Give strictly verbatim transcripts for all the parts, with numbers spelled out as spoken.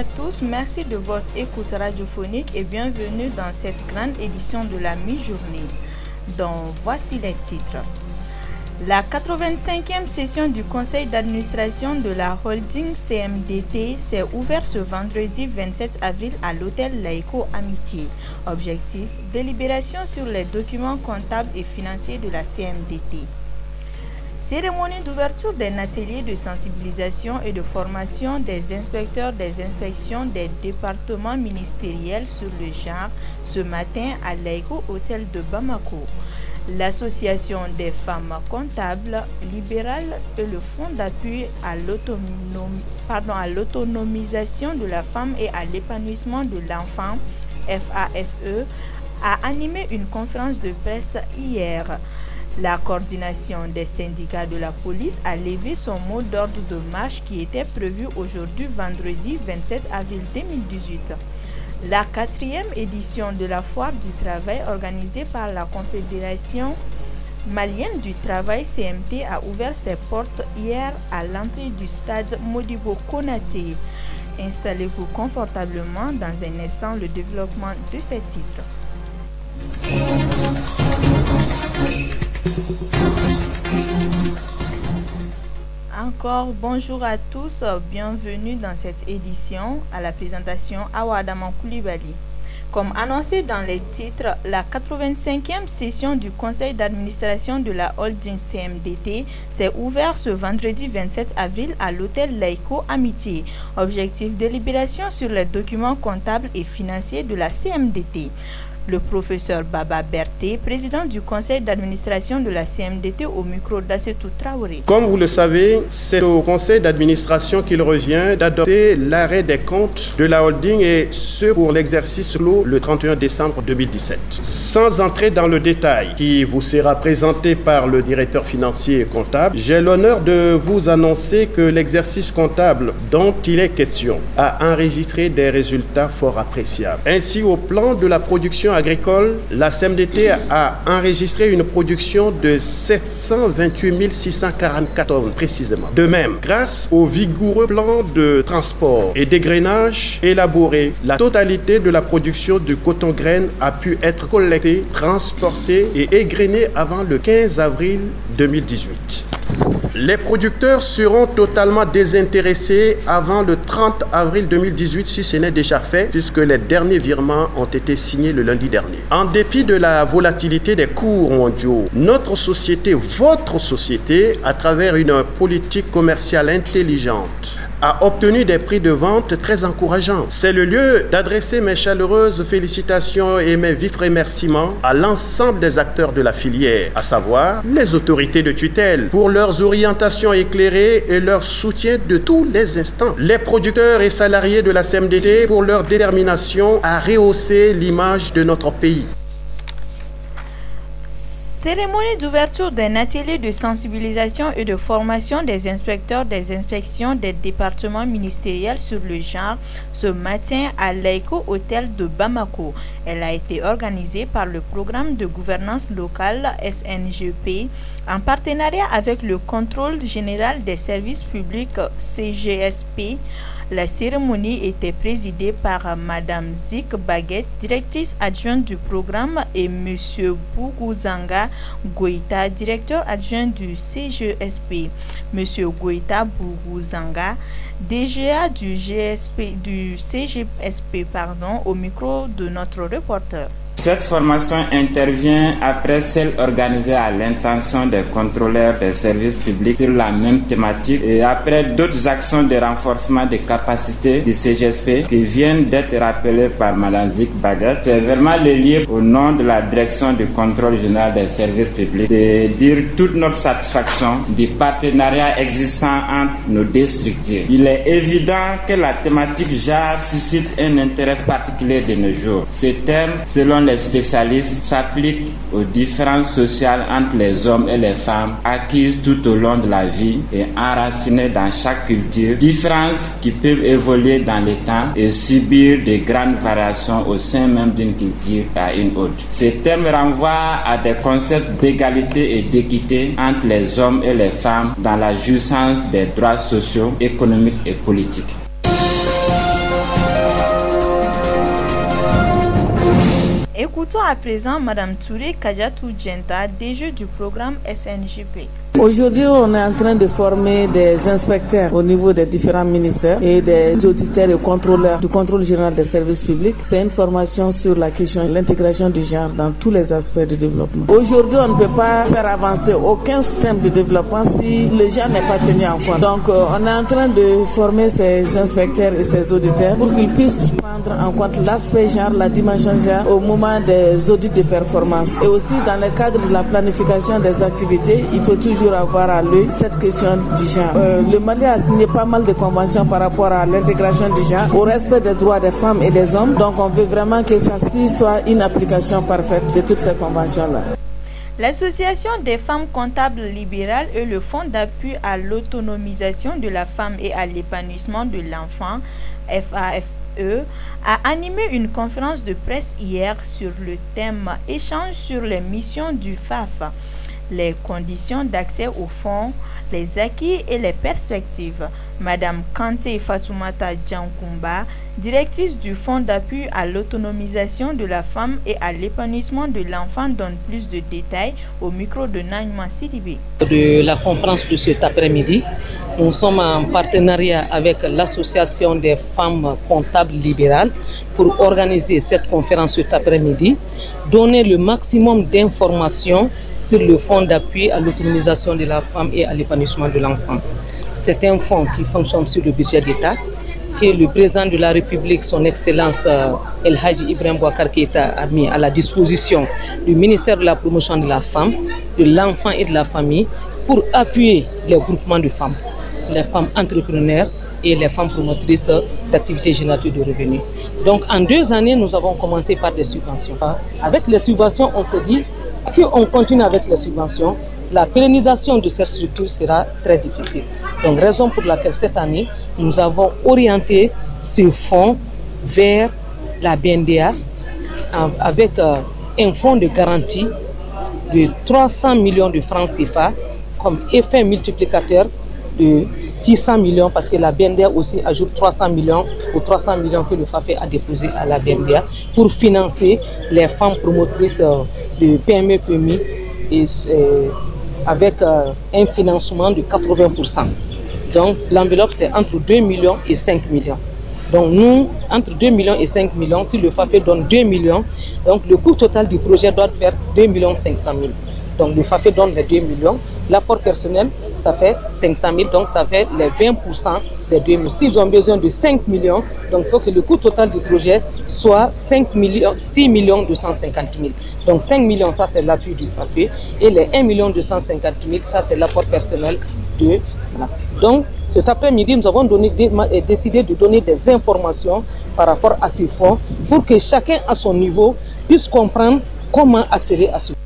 tous, merci de votre écoute radiophonique et bienvenue dans cette grande édition de la mi-journée, dont voici les titres. La quatre-vingt-cinquième session du conseil d'administration de la holding C M D T s'est ouverte ce vendredi vingt-sept avril à l'hôtel Laïco Amitié. Objectif, délibération sur les documents comptables et financiers de la C M D T. Cérémonie d'ouverture d'un atelier de sensibilisation et de formation des inspecteurs des inspections des départements ministériels sur le genre ce matin à l'Aïko Hôtel de Bamako. L'association des femmes comptables libérales et le fonds d'appui à, l'autonom... Pardon, à l'autonomisation de la femme et à l'épanouissement de l'enfant, F A F E, a animé une conférence de presse hier. La coordination des syndicats de la police a levé son mot d'ordre de marche qui était prévu aujourd'hui vendredi vingt-sept avril deux mille dix-huit. La quatrième édition de la foire du travail organisée par la Confédération malienne du travail C M T a ouvert ses portes hier à l'entrée du stade Modibo Konaté. Installez-vous confortablement dans un instant le développement de ces titres. Encore bonjour à tous, bienvenue dans cette édition. À la présentation, Awa Adaman Koulibaly. Comme annoncé dans les titres, la quatre-vingt-cinquième session du conseil d'administration de la holding C M D T s'est ouverte ce vendredi vingt-sept avril à l'hôtel Laïco Amitié. Objectif, délibération sur les documents comptables et financiers de la C M D T. Le professeur Baba Berté, président du conseil d'administration de la C M D T au micro d'Assetou Traoré. Comme vous le savez, c'est au conseil d'administration qu'il revient d'adopter l'arrêt des comptes de la holding et ce pour l'exercice clos le trente et un décembre deux mille dix-sept. Sans entrer dans le détail qui vous sera présenté par le directeur financier et comptable, j'ai l'honneur de vous annoncer que l'exercice comptable dont il est question a enregistré des résultats fort appréciables. Ainsi, au plan de la production agricole, la C M D T a enregistré une production de sept cent vingt-huit mille six cent quarante-quatre tonnes précisément. De même, grâce au vigoureux plan de transport et d'égrainage élaboré, la totalité de la production de coton-graine a pu être collectée, transportée et égrenée avant le quinze avril deux mille dix-huit. Les producteurs seront totalement désintéressés avant le trente avril deux mille dix-huit si ce n'est déjà fait, puisque les derniers virements ont été signés le lundi dernier. En dépit de la volatilité des cours mondiaux, notre société, votre société, à travers une politique commerciale intelligente, a obtenu des prix de vente très encourageants. C'est le lieu d'adresser mes chaleureuses félicitations et mes vifs remerciements à l'ensemble des acteurs de la filière, à savoir les autorités de tutelle, pour leurs orientations éclairées et leur soutien de tous les instants. Les producteurs et salariés de la C M D T pour leur détermination à rehausser l'image de notre pays. Cérémonie d'ouverture d'un atelier de sensibilisation et de formation des inspecteurs des inspections des départements ministériels sur le genre ce matin à l'Aïko Hôtel de Bamako. Elle a été organisée par le programme de gouvernance locale S N G P en partenariat avec le contrôle général des services publics C G S P. La cérémonie était présidée par Madame Zik Baguette, directrice adjointe du programme, et Monsieur Bouguzanga Goïta, directeur adjoint du C G S P. Monsieur Goïta Bouguzanga, D G A du, G S P, du C G S P, pardon, au micro de notre reporter. Cette formation intervient après celle organisée à l'intention des contrôleurs des services publics sur la même thématique et après d'autres actions de renforcement des capacités du C G S P qui viennent d'être rappelées par Mme Zik Baguette. C'est vraiment le lieu au nom de la direction du contrôle général des services publics de dire toute notre satisfaction du partenariat existant entre nos deux structures. Il est évident que la thématique genre suscite un intérêt particulier de nos jours. Ce thème, selon les spécialistes, s'applique aux différences sociales entre les hommes et les femmes acquises tout au long de la vie et enracinées dans chaque culture, différences qui peuvent évoluer dans le temps et subir de grandes variations au sein même d'une culture à une autre. Ce thème renvoie à des concepts d'égalité et d'équité entre les hommes et les femmes dans la jouissance des droits sociaux, économiques et politiques. Écoutons à présent Madame Touré Kadiatou Djenta, D G du programme S N J P. Aujourd'hui, on est en train de former des inspecteurs au niveau des différents ministères et des auditeurs et contrôleurs du contrôle général des services publics. C'est une formation sur la question de l'intégration du genre dans tous les aspects du développement. Aujourd'hui, on ne peut pas faire avancer aucun système de développement si le genre n'est pas tenu en compte. Donc, euh, on est en train de former ces inspecteurs et ces auditeurs pour qu'ils puissent prendre en compte l'aspect genre, la dimension genre au moment des audits de performance. Et aussi, dans le cadre de la planification des activités, il faut toujours avoir à l'œil cette question du genre. Euh, le Mali a signé pas mal de conventions par rapport à l'intégration du genre, au respect des droits des femmes et des hommes. Donc on veut vraiment que ça soit une application parfaite de toutes ces conventions-là. L'Association des femmes comptables libérales et le Fonds d'appui à l'autonomisation de la femme et à l'épanouissement de l'enfant, F A F E, a animé une conférence de presse hier sur le thème « Échange sur les missions du F A F ». Les conditions d'accès au fonds, les acquis et les perspectives. Madame Kanté Fatoumata Djankoumba, directrice du Fonds d'appui à l'autonomisation de la femme et à l'épanouissement de l'enfant, donne plus de détails au micro de Naïma Sidibé. De la conférence de cet après-midi, nous sommes en partenariat avec l'Association des femmes comptables libérales pour organiser cette conférence cet après-midi, donner le maximum d'informations sur le fonds d'appui à l'autonomisation de la femme et à l'épanouissement de l'enfant. C'est un fonds qui fonctionne sur le budget d'État, que le président de la République, son Excellence El Hadji Ibrahim Boubacar Keïta, a mis à la disposition du ministère de la promotion de la femme, de l'enfant et de la famille pour appuyer les groupements de femmes, les femmes entrepreneurs et les femmes promotrices d'activités génératrices de revenus. Donc en deux années, nous avons commencé par des subventions. Avec les subventions, on s'est dit, si on continue avec les subventions, la pérennisation de cette structure sera très difficile. Donc raison pour laquelle cette année, nous avons orienté ce fonds vers la B N D A avec un fonds de garantie de trois cents millions de francs C F A comme effet multiplicateur de six cents millions, parce que la B N D A aussi ajoute trois cents millions aux trois cents millions que le F A F E a déposé à la B N D A pour financer les femmes promotrices de P M E P M I et, euh, avec euh, un financement de quatre-vingts pour cent. Donc l'enveloppe c'est entre deux millions et cinq millions. Donc nous, entre deux millions et cinq millions, si le F A F E donne deux millions, donc le coût total du projet doit faire deux millions cinq cent mille. Donc le F A F E donne les deux millions. L'apport personnel, ça fait cinq cent mille, donc ça fait les vingt pour cent des deux millions. S'ils ont besoin de cinq millions, donc il faut que le coût total du projet soit cinq millions, six millions deux cent cinquante mille. Donc cinq millions, ça c'est l'appui du F A F E. Et les un million deux cent cinquante mille, ça c'est l'apport personnel de... Voilà. Donc cet après-midi, nous avons donné, décidé de donner des informations par rapport à ce fonds pour que chacun à son niveau puisse comprendre comment accéder à ce fonds.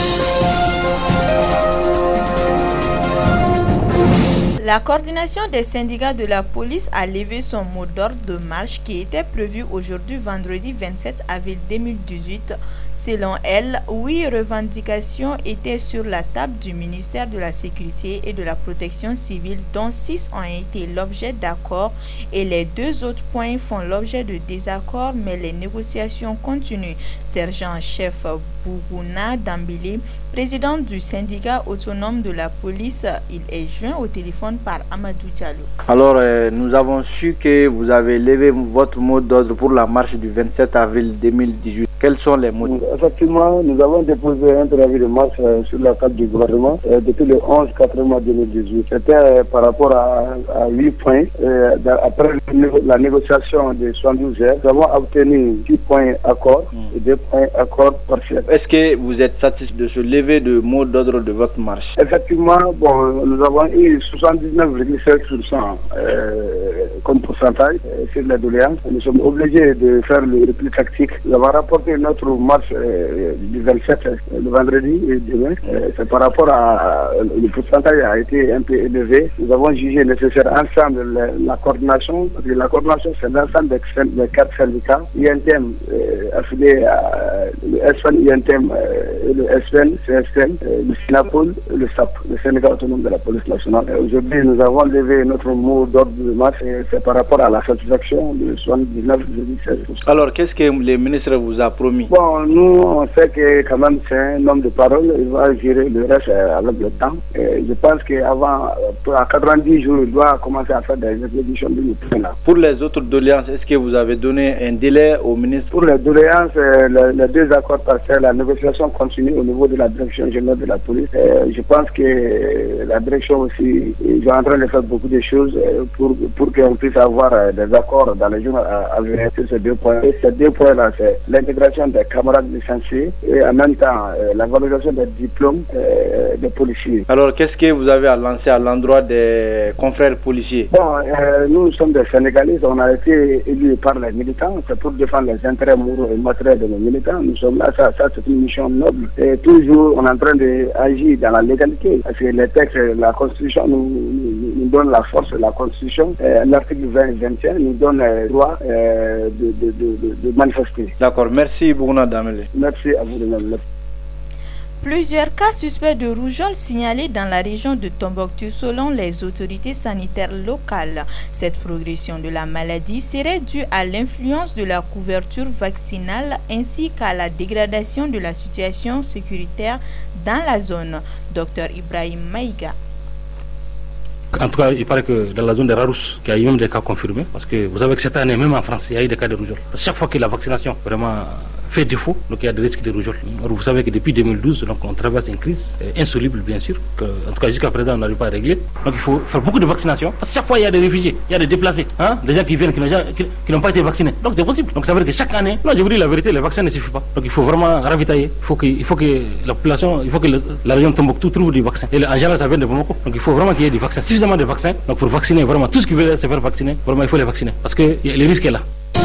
La coordination des syndicats de la police a levé son mot d'ordre de marche qui était prévu aujourd'hui vendredi vingt-sept avril deux mille dix-huit. Selon elle, huit revendications étaient sur la table du ministère de la Sécurité et de la Protection civile, dont six ont été l'objet d'accords et les deux autres points font l'objet de désaccords, mais les négociations continuent. Sergent-chef Bougouna Dambélé, président du syndicat autonome de la police, il est joint au téléphone par Amadou Diallo. Alors, euh, nous avons su que vous avez levé votre mot d'ordre pour la marche du vingt-sept avril deux mille dix-huit. Quels sont les mots? Effectivement, nous avons déposé un préavis de marche euh, sur la table du gouvernement euh, depuis le onze quatre mois deux mille dix-huit. C'était euh, par rapport à, à huit points. Euh, après la négociation de soixante-douze heures, nous avons obtenu six points accords mmh. et deux points accords partiels. Est-ce que vous êtes satisfait de ce lever de mot d'ordre de votre marche? Effectivement, bon, nous avons eu soixante-dix-neuf virgule sept pour cent euh, comme pourcentage euh, sur les doléances. Nous sommes obligés de faire le repli tactique. Nous avons rapporté notre marche euh, du vingt-sept, euh, le vendredi et demain. Euh, c'est par rapport à, à le pourcentage a été un peu élevé. Nous avons jugé nécessaire ensemble la, la coordination. Parce que la coordination, c'est l'ensemble des, des quatre syndicats. I N T M euh, affilié à le S N, I N T M, euh, le S N, C S N, euh, le SINAPOL, le S A P, le syndicat autonome de la police nationale. Aujourd'hui, nous avons levé notre mot d'ordre de marche. C'est par rapport à la satisfaction de soixante-dix-neuf virgule seize pour cent. Alors, qu'est-ce que les ministres vous apportent promis? Bon, nous, on sait que quand même c'est un homme de parole, il va gérer le reste avec le temps. Et je pense qu'avant, à quatre-vingt-dix jours, il doit commencer à faire des exécutions de l'État. Pour les autres doléances, est-ce que vous avez donné un délai au ministre? Pour les doléances, les, les deux accords partiels, la négociation continue au niveau de la direction générale de la police. Et je pense que la direction aussi, ils sont en train de faire beaucoup de choses pour, pour qu'on puisse avoir des accords dans les jours à venir sur ces deux points. Et ces deux points-là, c'est l'intégration des camarades licenciés et en même temps la valorisation des diplômes euh, des policiers. Alors, qu'est-ce que vous avez à lancer à l'endroit des confrères policiers? Bon, euh, nous sommes des Sénégalais, on a été élus par les militants, c'est pour défendre les intérêts moraux et matériels de nos militants. Nous sommes là, ça, ça c'est une mission noble. Et toujours, on est en train d'agir dans la légalité. Parce que les textes, la Constitution nous, nous, nous donne la force de la Constitution. Euh, L'article vingt vingt et un nous donne le droit euh, de, de, de, de manifester. D'accord, merci Bougouna Damele. Merci à vous de même. Plusieurs cas suspects de rougeole signalés dans la région de Tombouctou selon les autorités sanitaires locales. Cette progression de la maladie serait due à l'influence de la couverture vaccinale ainsi qu'à la dégradation de la situation sécuritaire dans la zone. Docteur Ibrahim Maïga. En tout cas, il paraît que dans la zone de Rarousse, qu'il y a eu même des cas confirmés, parce que vous savez que cette année, même en France, il y a eu des cas de rougeole. Chaque fois que la vaccination vraiment fait défaut, donc il y a des risques de rougeole. Alors vous savez que depuis deux mille douze, donc on traverse une crise insoluble, bien sûr, que, en tout cas jusqu'à présent on n'arrive pas à régler. Donc il faut faire beaucoup de vaccination, parce que chaque fois il y a des réfugiés, il y a des déplacés, hein, des gens qui viennent, qui n'ont, qui, qui n'ont pas été vaccinés. Donc c'est possible. Donc ça veut dire que chaque année, là je vous dis la vérité, les vaccins ne suffisent pas. Donc il faut vraiment ravitailler. Il faut que, il faut que la population, il faut que le, la région de Tombouctou trouve du vaccin. Et en général ça vient de Bamako. Donc il faut vraiment qu'il y ait du vaccin, suffisamment de vaccins. Donc pour vacciner vraiment tout ce qui veut se faire vacciner, vraiment il faut les vacciner, parce que le risque est là.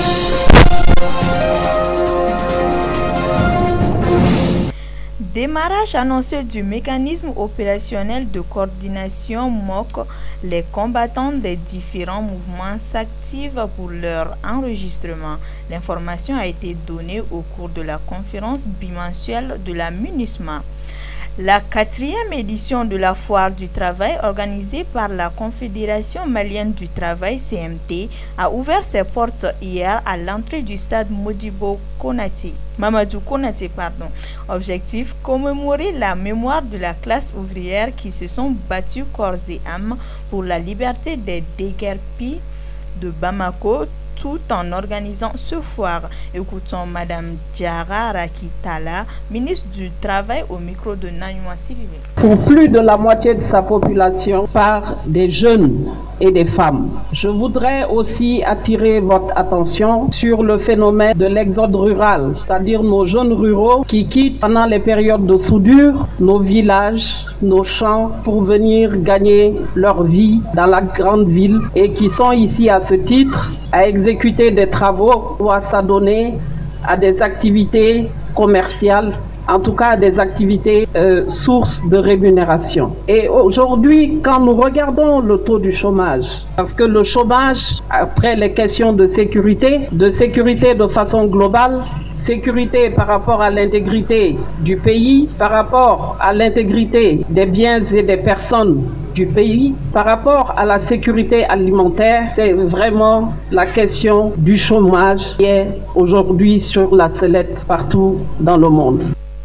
Démarrage annoncé du mécanisme opérationnel de coordination M O C, les combattants des différents mouvements s'activent pour leur enregistrement. L'information a été donnée au cours de la conférence bimensuelle de la MINUSMA. La quatrième édition de la foire du travail organisée par la Confédération malienne du travail C M T a ouvert ses portes hier à l'entrée du stade Modibo Konaté. Mamadou Konaté, pardon. Objectif, commémorer la mémoire de la classe ouvrière qui se sont battus corps et âme pour la liberté des déguerpis de Bamako, tout en organisant ce foire. Écoutons Madame Diara Rakitala, ministre du Travail, au micro de Nanywa Sylvie. Pour plus de la moitié de sa population par des jeunes et des femmes. Je voudrais aussi attirer votre attention sur le phénomène de l'exode rural, c'est-à-dire nos jeunes ruraux qui quittent pendant les périodes de soudure nos villages, nos champs pour venir gagner leur vie dans la grande ville et qui sont ici à ce titre à exécuter des travaux ou à s'adonner à des activités commerciales, en tout cas des activités euh, sources de rémunération. Et aujourd'hui, quand nous regardons le taux du chômage, parce que le chômage, après les questions de sécurité, de sécurité de façon globale, sécurité par rapport à l'intégrité du pays, par rapport à l'intégrité des biens et des personnes du pays, par rapport à la sécurité alimentaire, c'est vraiment la question du chômage qui est aujourd'hui sur la sellette partout dans le monde.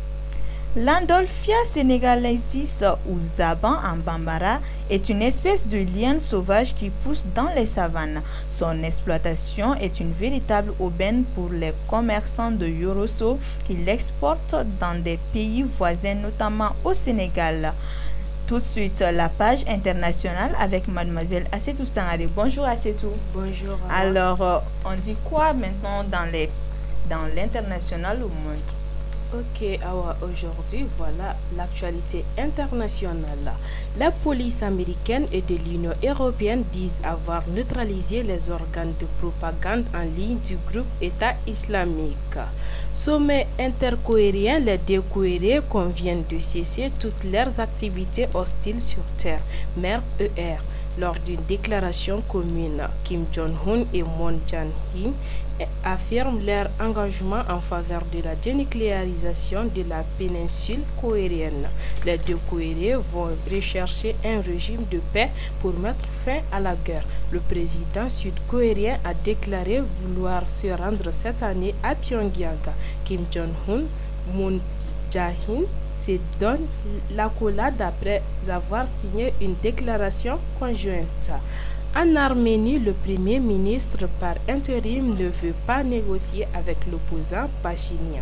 L'Andolphia sénégalaisiis ou Zaban en Bambara est une espèce de liane sauvage qui pousse dans les savanes. Son exploitation est une véritable aubaine pour les commerçants de Yorosso qui l'exportent dans des pays voisins, notamment au Sénégal. Tout de suite, la page internationale avec mademoiselle Assetou Sangare. Bonjour Assetou. Bonjour. Alors, euh, on dit quoi maintenant dans les dans l'international au monde? Ok, Awa, aujourd'hui, voilà l'actualité internationale. La police américaine et de l'Union européenne disent avoir neutralisé les organes de propagande en ligne du groupe État islamique. Sommet intercohérien, les deux cohérés conviennent de cesser toutes leurs activités hostiles sur Terre, mer E R. Lors d'une déclaration commune, Kim Jong-un et Moon Jae-in affirment leur engagement en faveur de la dénucléarisation de la péninsule coréenne. Les deux Corées vont rechercher un régime de paix pour mettre fin à la guerre. Le président sud-coréen a déclaré vouloir se rendre cette année à Pyongyang. Kim Jong-un, Moon Jae-in se donne l'accolade après avoir signé une déclaration conjointe. En Arménie, le Premier ministre par intérim ne veut pas négocier avec l'opposant Pachinian.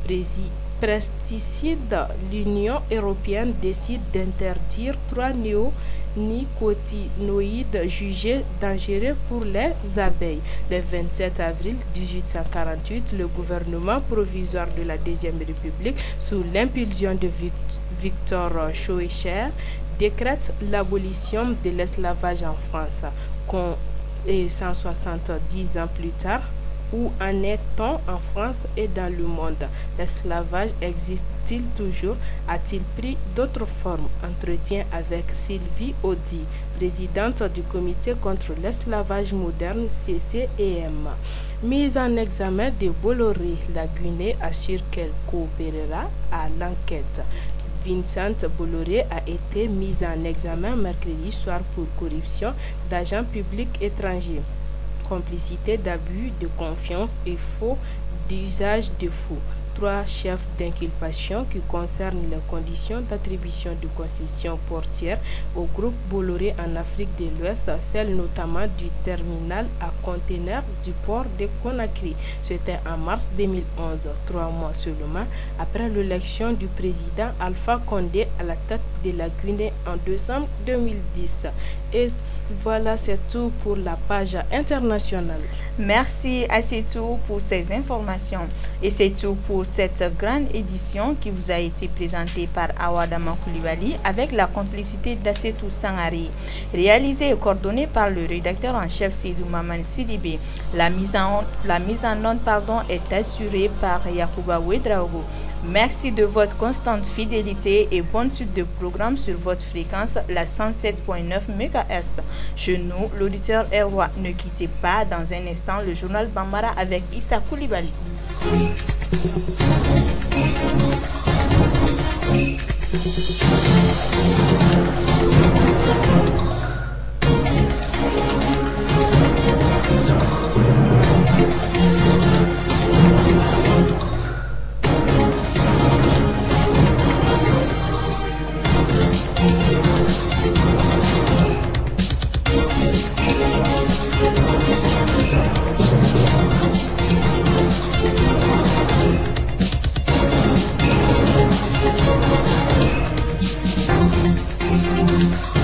Pesticide, l'Union européenne décide d'interdire trois néonicotinoïdes jugés dangereux pour les abeilles. Le vingt-sept avril mille huit cent quarante-huit, le gouvernement provisoire de la Deuxième République, sous l'impulsion de Victor Schœcher, décrète l'abolition de l'esclavage en France. Et cent soixante-dix ans plus tard, où en est-on en France et dans le monde? L'esclavage existe-t-il toujours? A-t-il pris d'autres formes? Entretien avec Sylvie Audy, présidente du comité contre l'esclavage moderne C C E M. Mise en examen de Bolloré, la Guinée assure qu'elle coopérera à l'enquête. Vincent Bolloré a été mise en examen mercredi soir pour corruption d'agents publics étrangers, complicité d'abus de confiance et faux d'usage de faux. Trois chefs d'inculpation qui concernent les conditions d'attribution de concessions portières au groupe Bolloré en Afrique de l'Ouest, celle notamment du terminal à conteneurs du port de Conakry. C'était en mars deux mille onze, trois mois seulement après l'élection du président Alpha Condé à la tête de la Guinée en décembre deux mille dix. Et voilà, c'est tout pour la page internationale. Merci à Setou pour ces informations. Et c'est tout pour cette grande édition qui vous a été présentée par Awadama Koulibaly avec la complicité d'Assetou Sangari. Réalisée et coordonnée par le rédacteur en chef Seydou Maman Sidibé. La mise en, la mise en onde pardon, est assurée par Yacouba Ouedraogo. Merci de votre constante fidélité et bonne suite de programme sur votre fréquence, la cent sept virgule neuf mégahertz. Chez nous, l'auditeur est roi. Ne quittez pas dans un instant le journal Bambara avec Issa Koulibaly. Thank you.